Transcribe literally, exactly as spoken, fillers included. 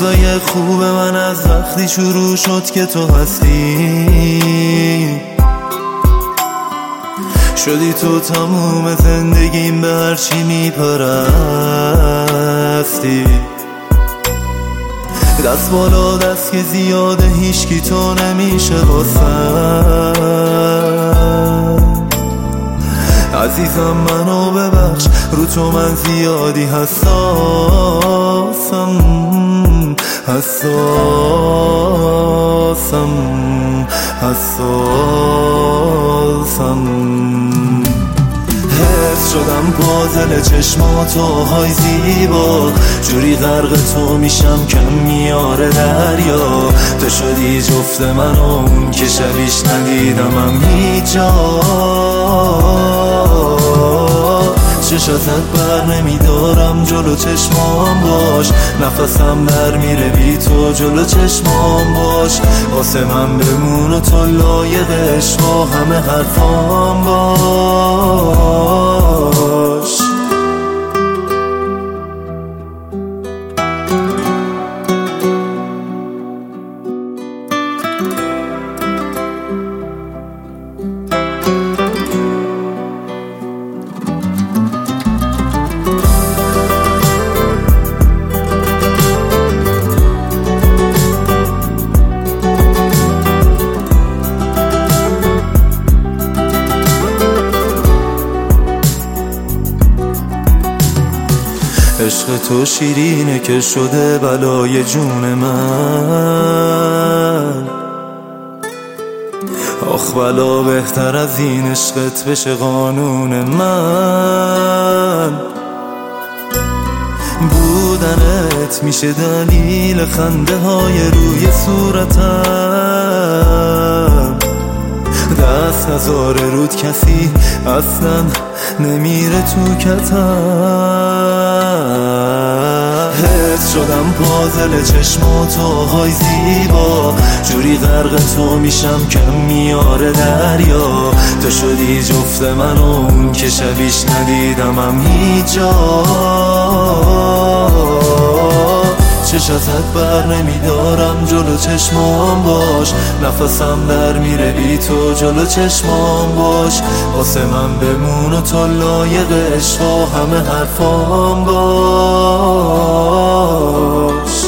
روزای خوب من از وقتی شروع شد که تو هستی، شدی تو تموم زندگیم، به هرچی میپرستی. دست بالا دست که زیاده هیچکی تو نمیشه واسم. عزیزم منو ببخش، رو تو من زیادی حساسم، حساسم، حساسم. حس شدم پازل چشماتو های زیبا، جوری غرق تو میشم کم میاره دریا. تو شدی جفت من و اون که شبیش ندیدمم هیچ جا. چشاتت بر نمیدارم جلو چشمام باش، نفسم در میره بی تو جلو چشمام باش. واسه من بمون و تو لایقش با همه حرفام باش. عشق تو شیرینه که شده بلای جون من. آخ بلا بهتر از این عشقت بشه قانون من. بودنت میشه دلیل خنده های روی صورتم. دست نذاره رود کسی اصلا نمیره تو کتم. حس شدم پازل چشماتو های زیبا، جوری غرق تو میشم کم میاره دریا. تو شدی جفت من و اون که شبیش ندیدمم هیچ جا. چشاتت بر نمیدارم جلو چشمام باش، نفسم در میره بی تو جلو چشمام باش. واسه من بمون و تو لایق عشق و همه حرفام باش.